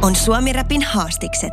on Suomi-räpin haastikset.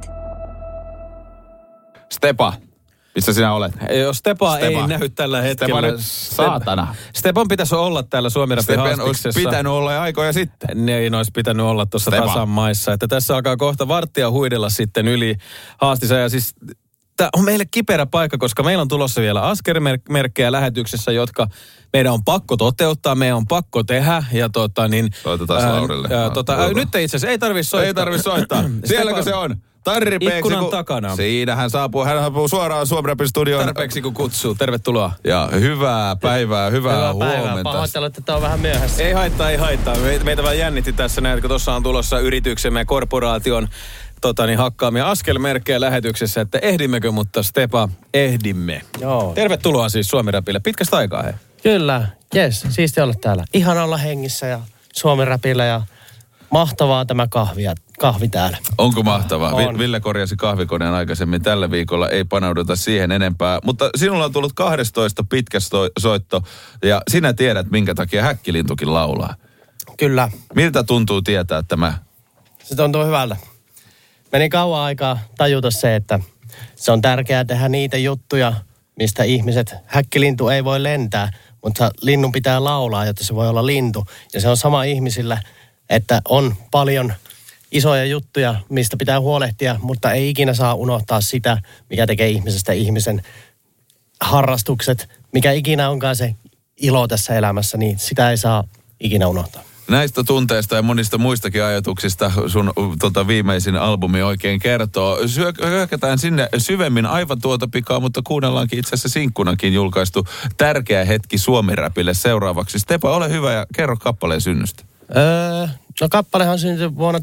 Stepa, missä sinä olet? Jos Stepa ei näy tällä hetkellä. Stepa nyt, saatana. Stepan pitäisi olla täällä Suomi-räpin haastiksessa. Olisi pitänyt olla aikoja sitten. Niin olisi pitänyt olla tuossa tasan maissa. Että tässä alkaa kohta varttia huidella sitten yli haastissa. Ja siis tämä on meille kiperä paikka, koska meillä on tulossa vielä askelmerkkejä lähetyksessä, jotka meidän on pakko toteuttaa, meidän on pakko tehdä. Ja soitetaan Laurille. Nyt itse asiassa ei tarvitse soittaa. Ei tarvitse soittaa. Sielläkö se on? Tarpeeksi. Ikkunan takana. Siinä hän saapuu suoraan Suomi-räpin studioon. Tarpeeksi kun kutsuu. Tervetuloa. Ja hyvää päivää, hyvää huomenta. Pahoittelut, että on vähän myöhässä. Ei haittaa. Meitä vähän jännitti tässä näin, kun tuossa on tulossa yrityksemme ja korporaation hakkaamia askelmerkkejä lähetyksessä, että ehdimmekö, mutta Stepa, ehdimme. Joo. Tervetuloa siis Suomi-räpille. Pitkästä aikaa, hei. Kyllä, jes, siisti olla täällä. Ihan olla hengissä ja Suomi-räpillä ja mahtavaa tämä kahvi täällä. Onko mahtavaa? On. Ville korjasi kahvikoneen aikaisemmin. Tällä viikolla ei paneuduta siihen enempää. Mutta sinulla on tullut 12 pitkä soitto ja sinä tiedät, minkä takia Häkkilintukin laulaa. Kyllä. Miltä tuntuu tietää tämä? Se tuntuu hyvältä. Meni kauan aikaa tajuta se, että se on tärkeää tehdä niitä juttuja, mistä häkkilintu ei voi lentää, mutta linnun pitää laulaa, jotta se voi olla lintu. Ja se on sama ihmisillä, että on paljon isoja juttuja, mistä pitää huolehtia, mutta ei ikinä saa unohtaa sitä, mikä tekee ihmisestä ihmisen harrastukset, mikä ikinä onkaan se ilo tässä elämässä, niin sitä ei saa ikinä unohtaa. Näistä tunteista ja monista muistakin ajatuksista sun viimeisin albumi oikein kertoo. Hyökätään sinne syvemmin aivan tuota pikaa, mutta kuunnellaankin itse asiassa sinkkunakin julkaistu Tärkeä hetki Suomi-räpille seuraavaksi. Stepa, ole hyvä ja kerro kappaleen synnystä. Kappalehan syntyi vuonna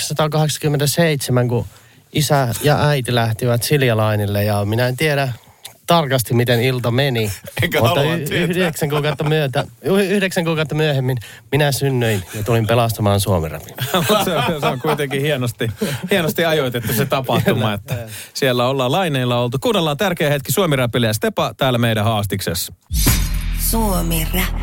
1987, kun isä ja äiti lähtivät Siljalainille ja minä en tiedä tarkasti, miten ilta meni. Enkä mutta halua tietää. 9 kuukautta myöhemmin minä synnyin ja tulin pelastamaan Suomi-räpin. Se on kuitenkin hienosti ajoitettu se tapahtuma, että siellä ollaan laineilla oltu. Kuunnellaan Tärkeä hetki Suomi-räpille ja Stepa täällä meidän haastiksessa. Suomi-rap.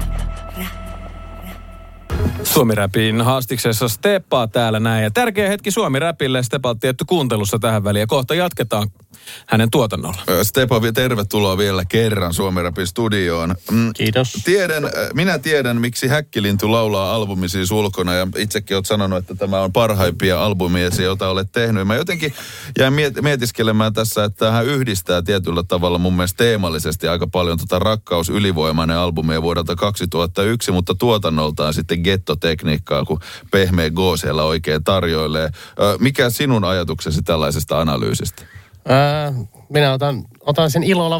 Suomi-räpin haastiksessa Stepa täällä näin. Ja Tärkeä hetki Suomi-räpille. Stepa on tietty kuuntelussa tähän väliin. Ja kohta jatketaan hänen tuotannolla. Stepa, tervetuloa vielä kerran Suomi-räpin studioon. Kiitos. Minä tiedän, miksi Häkkilintu laulaa albumisi ulkona. Ja itsekin olet sanonut, että tämä on parhaimpia albumia, jota olet tehnyt. Mä jotenkin jäin mietiskelemään tässä, että hän yhdistää tietyllä tavalla mun mielestä teemallisesti aika paljon Rakkaus ylivoimainen albumia vuodelta 2001, mutta tuotannoltaan sitten gettotekniikkaa, kun Pehmeä G siellä oikein tarjoilee. Mikä sinun ajatuksesi tällaisesta analyysistä? Minä otan sen ilolla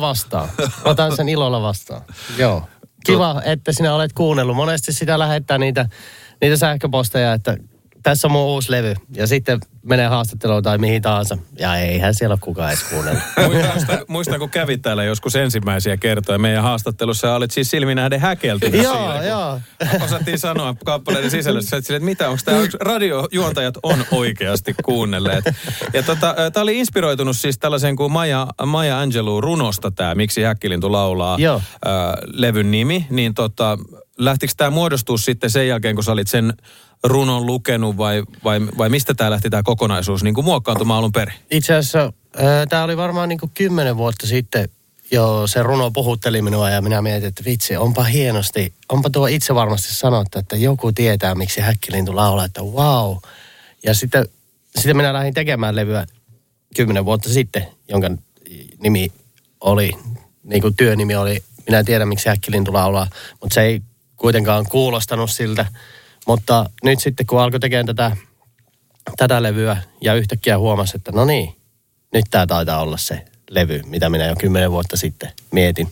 vastaan. Joo. Kiva, että sinä olet kuunnellut. Monesti sitä lähettää niitä sähköposteja, että tässä on mun uusi levy. Ja sitten menee haastatteluun tai mihin tahansa. Ja eihän siellä ole kukaan edes kuunnellut. Muistan, kun kävit täällä joskus ensimmäisiä kertoja meidän haastattelussa. Olit siis silminähden häkeltynyt siinä. Joo. Osattiin sanoa kappaleiden sisällössä, että mitä onko tämä radiojuontajat on oikeasti kuunnelleet. Ja tämä oli inspiroitunut siis tällaisen kuin Maya Angelou runosta tämä, miksi Häkkilintu laulaa levyn nimi. Niin lähtikö tämä muodostua sitten sen jälkeen, kun sä olit sen runon lukenut vai mistä tämä lähti tämä kokonaisuus niin kuin muokkaantumaan alun perin? Itse asiassa tämä oli varmaan niin kuin 10 vuotta sitten jo se runo puhutteli minua ja minä mietin, että vitsi, onpa tuo itse varmasti sanottu, että joku tietää, miksi Häkkilintu laulaa, että wow. Ja sitten minä lähdin tekemään levyä 10 vuotta sitten, jonka nimi oli, niin kuin työnimi oli, minä en tiedä, miksi Häkkilintu laulaa, mutta se ei kuitenkaan kuulostanut siltä. Mutta nyt sitten, kun alkoi tekemään tätä levyä ja yhtäkkiä huomasi, että no niin, nyt tämä taitaa olla se levy, mitä minä jo 10 vuotta sitten mietin.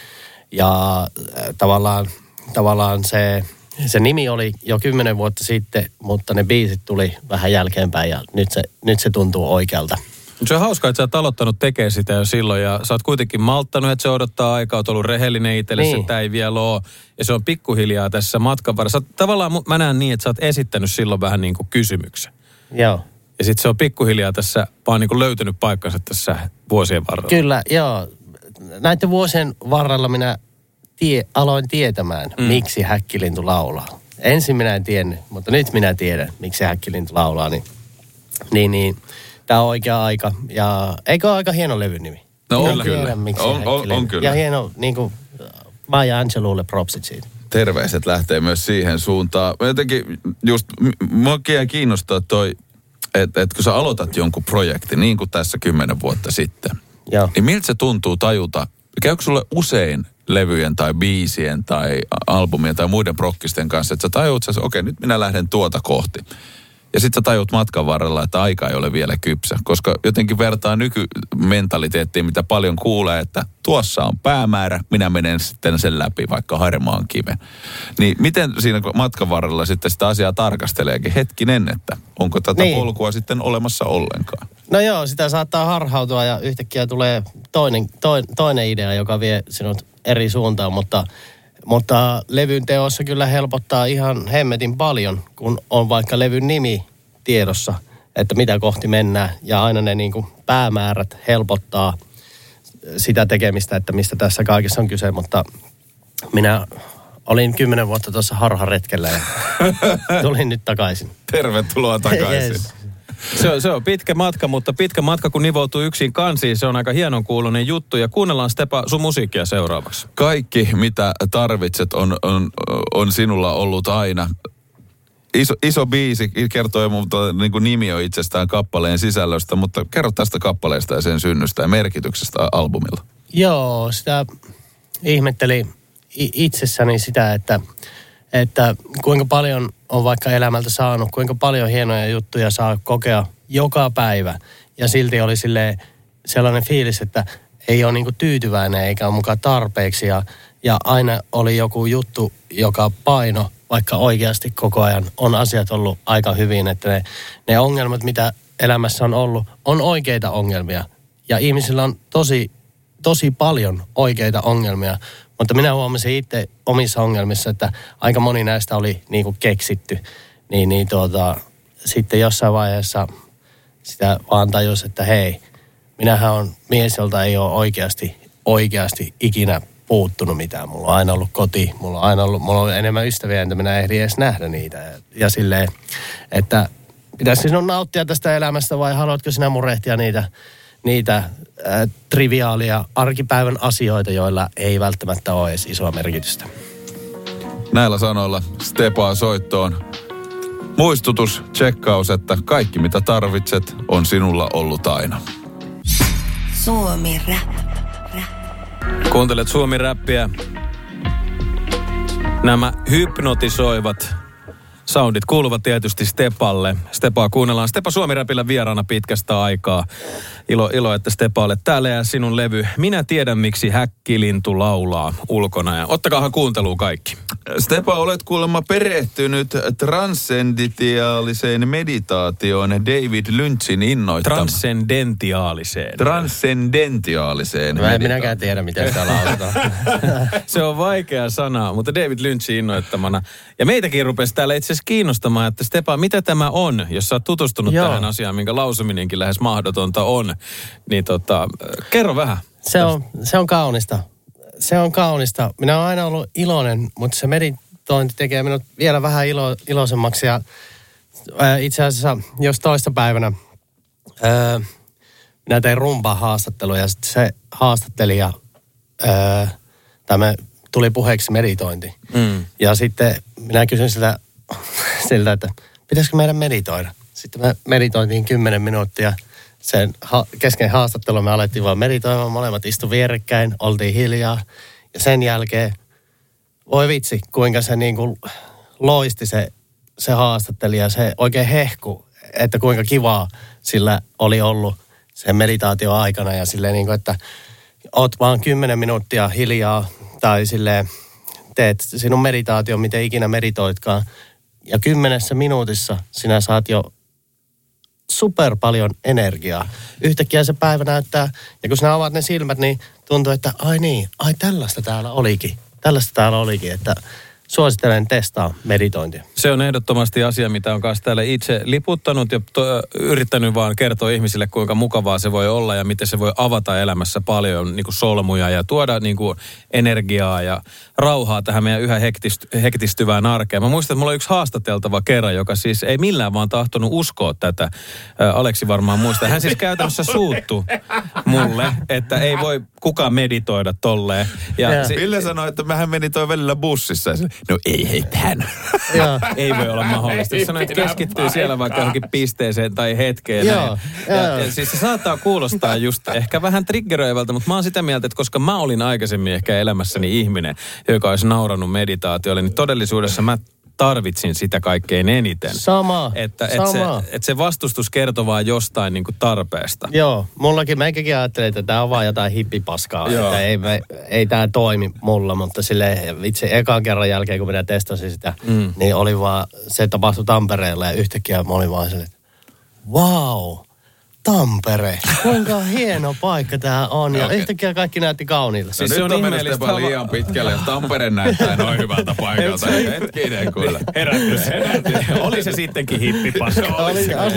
Ja tavallaan se nimi oli jo 10 vuotta sitten, mutta ne biisit tuli vähän jälkeenpäin ja nyt se tuntuu oikealta. Se on hauskaa, että sä oot aloittanut tekemään sitä jo silloin ja sä oot kuitenkin malttanut, että se odottaa aikaa, oot ollut rehellinen itsellesi, niin. Että ei vielä ole. Ja se on pikkuhiljaa tässä matkan varressa. Tavallaan mä näen niin, että sä oot esittänyt silloin vähän niin kuin kysymyksen. Joo. Ja sitten se on pikkuhiljaa tässä vaan niin kuin löytynyt paikkansa tässä vuosien varrella. Kyllä, joo. Näiden vuosien varrella minä aloin tietämään, miksi Häkkilintu laulaa. Ensin minä en tiennyt, mutta nyt minä tiedän, miksi Häkkilintu laulaa. Niin Niin, tää on oikea aika. Ja eikö ole aika hieno levyn nimi? No on Tiedä, kyllä. miksi On kyllä. Ja hieno, niin kuin Maya Angeloulle propsit siitä. Terveiset lähtee myös siihen suuntaan. Jotenkin just, mua kiinnostaa toi, että kun sä aloitat jonkun projektin, niin kuin tässä 10 vuotta sitten, Joo. niin miltä se tuntuu tajuta? Käykö sulle usein levyjen tai biisien tai albumien tai muiden prokkisten kanssa, että sä tajuut, että okei, nyt minä lähden tuota kohti. Ja sitten sä tajut matkan varrella, että aika ei ole vielä kypsä. Koska jotenkin vertaa nykymentaliteettiin, mitä paljon kuulee, että tuossa on päämäärä, minä menen sitten sen läpi vaikka harmaan kiven. Niin miten siinä matkan varrella sitten sitä asiaa tarkasteleekin hetkinen, että onko tätä polkua sitten olemassa ollenkaan? No joo, sitä saattaa harhautua ja yhtäkkiä tulee toinen idea, joka vie sinut eri suuntaan, mutta levyn teossa kyllä helpottaa ihan hemmetin paljon, kun on vaikka levyn nimi tiedossa, että mitä kohti mennään. Ja aina ne niin kuin päämäärät helpottaa sitä tekemistä, että mistä tässä kaikessa on kyse. Mutta minä olin 10 vuotta tuossa harharetkellä ja tulin nyt takaisin. Tervetuloa takaisin. Yes. Se on pitkä matka, mutta pitkä matka kun nivoutuu yksin kansiin, se on aika hienon kuuloinen juttu. Ja kuunnellaan Stepa sun musiikkia seuraavaksi. Kaikki, mitä tarvitset, on sinulla ollut aina. Iso biisi kertoo, mutta niin kuin nimi on itsestään kappaleen sisällöstä, mutta kerro tästä kappaleesta ja sen synnystä ja merkityksestä albumilla. Joo, sitä ihmetteli itsessäni sitä, että kuinka paljon on vaikka elämältä saanut, kuinka paljon hienoja juttuja saa kokea joka päivä. Ja silti oli sellainen fiilis, että ei ole niinku tyytyväinen eikä ole mukaan tarpeeksi. Ja aina oli joku juttu, joka paino, vaikka oikeasti koko ajan on asiat ollut aika hyvin. Että ne ongelmat, mitä elämässä on ollut, on oikeita ongelmia. Ja ihmisillä on tosi paljon oikeita ongelmia. Mutta minä huomasin itse omissa ongelmissa, että aika moni näistä oli niinku keksitty. Sitten jossain vaiheessa sitä vaan tajusi, että hei, minähän on mies, jolta ei ole oikeasti ikinä puuttunut mitään. Mulla on aina ollut koti, mulla on enemmän ystäviä, entä minä ehdin edes nähdä niitä. Ja silleen, että pitäisi sinun nauttia tästä elämästä vai haluatko sinä murehtia niitä triviaalia arkipäivän asioita, joilla ei välttämättä ole edes isoa merkitystä. Näillä sanoilla Stepaa soittoon. Muistutus, tsekkaus, että kaikki mitä tarvitset on sinulla ollut aina. Suomi Rap. Kuuntelet Suomi-räppiä. Nämä hypnotisoivat soundit kuuluvat tietysti Stepalle. Stepaa kuunnellaan. Stepa Suomi-räpillä vieraana pitkästä aikaa. Ilo, että Stepa olet täällä ja sinun levy. Minä tiedän, miksi häkkilintu laulaa ulkona. Ja ottakaahan kuunteluun kaikki. Stepa, olet kuulemma perehtynyt transcendentiaaliseen meditaatioon David Lynchin innoittamaan. Transcendentiaaliseen. Mä en minäkään tiedä, miten sitä lausutaan. Se on vaikea sana, mutta David Lynchin innoittamana. Ja meitäkin rupesi täällä itse asiassa kiinnostamaan, että Stepa, mitä tämä on, jos sä oot tutustunut tähän asiaan, minkä lausuminenkin lähes mahdotonta on. Niin kerro vähän. Se on kaunista. Se on kaunista. Minä olen aina ollut iloinen, mutta se meditointi tekee minut vielä vähän iloisemmaksi. Ja itse asiassa jos toistapäivänä minä tein rumba-haastattelua ja sitten se haastattelija, tuli puheeksi meditointi. Ja sitten minä kysyin siltä, että pitäisikö meidän meditoida. Sitten me meditoitiin 10 minuuttia. Sen kesken haastattelun me alettiin vaan meditoimaan. Molemmat istu vierekkäin, oltiin hiljaa. Ja sen jälkeen, voi vitsi, kuinka se niin kuin loisti se haastattelija. Se oikein hehku, että kuinka kivaa sillä oli ollut sen meditaation aikana. Ja silleen niin kuin, että oot vaan 10 minuuttia hiljaa tai silleen teet sinun meditaation, miten ikinä meditoitkaan. Ja 10 minuutissa sinä saat jo super paljon energiaa. Yhtäkkiä se päivä näyttää, ja kun sinä avaat ne silmät, niin tuntuu, että ai tällaista täällä olikin. Että suosittelen testaa meditointia. Se on ehdottomasti asia, mitä on kanssa täällä itse liputtanut ja yrittänyt vaan kertoa ihmisille, kuinka mukavaa se voi olla ja miten se voi avata elämässä paljon niin kuin solmuja ja tuoda niin kuin energiaa ja rauhaa tähän meidän yhä hektistyvään arkeen. Mä muistan, että mulla oli yksi haastateltava kerran, joka siis ei millään vaan tahtonut uskoa tätä. Aleksi varmaan muistaa. Hän siis käytännössä suuttui mulle, että ei voi kukaan meditoida tolleen. Ville sanoi, että mähän meni toi välillä bussissa. Ja no ei heitään. Ei voi olla mahdollista. Jos sanoo, että keskittyy siellä vaikka johonkin pisteeseen tai hetkeen. Ja siis se saattaa kuulostaa just ehkä vähän triggeröivältä, mutta mä oon sitä mieltä, että koska mä olin aikaisemmin ehkä elämässäni ihminen, joka olisi naurannut meditaatiolle, niin todellisuudessa mä tarvitsin sitä kaikkein eniten. Sama. Että se vastustus kertoo vaan jostain niin kuin tarpeesta. Joo, meikäkin ajattelin, että tämä on vaan jotain hippipaskaa. Että ei tämä toimi mulla, mutta silleen itse ekan kerran jälkeen, kun minä testasin sitä, niin oli vaan, se tapahtui Tampereella ja yhtäkkiä mä olin vaan silleen, että wow, Tampere, kuinka hieno paikka tää on. Ja yhtäkkiä kaikki näytti kauniilta. Siis nyt se on mennyt Stefan liian pitkälle, jos Tampere näyttää noin hyvältä paikalta. Hetkinen kyllä. Herätys. Oli se sittenkin hippipaskaa.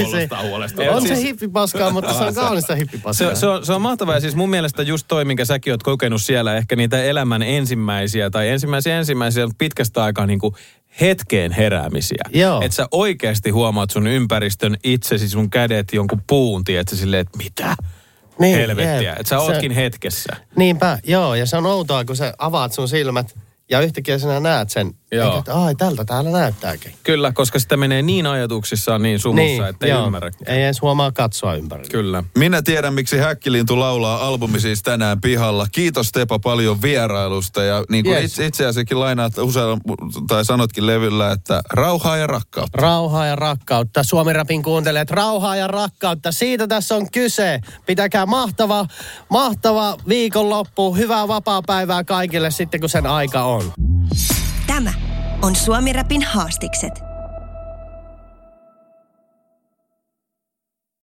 On se hippipaskaa, mutta se on kaunista hippipaskaa. Se on mahtavaa. Ja siis mun mielestä just toi, minkä säkin oot kokenut siellä, ehkä niitä elämän ensimmäisiä pitkästä aikaa niin kuin hetkeen heräämisiä. Että sä oikeasti huomaat sun ympäristön itsesi, sun kädet, jonkun puun, tiedätkö silleen, että mitä? Niin, helvettiä. Että sä ootkin hetkessä. Niinpä, joo. Ja se on outoa, kun sä avaat sun silmät ja yhtäkkiä sinä näet sen. Joo. Että tältä täällä näyttääkin. Kyllä, koska sitä menee niin ajatuksissaan niin sumussa, että ei ymmärrä. Ei edes huomaa katsoa ympärille. Kyllä. Minä tiedän, miksi Häkkilintu laulaa albumi siis tänään pihalla. Kiitos Tepa paljon vierailusta. Ja niin kuin itse asiassakin lainaat usein, tai sanotkin levyllä, että rauhaa ja rakkautta. Rauhaa ja rakkautta. Suomi-rapin kuuntelijat, rauhaa ja rakkautta. Siitä tässä on kyse. Pitäkää mahtava viikonloppu. Hyvää vapaapäivää kaikille sitten, kun sen aika on. Tämä on Suomi-rapin haastikset.